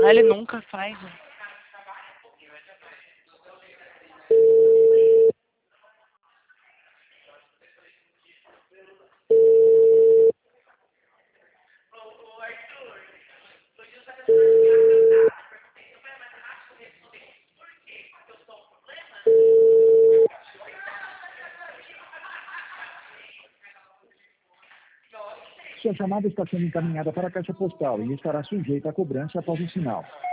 Ele nunca faz. Sua chamada está sendo encaminhada para a caixa postal e estará sujeita a cobrança após o sinal.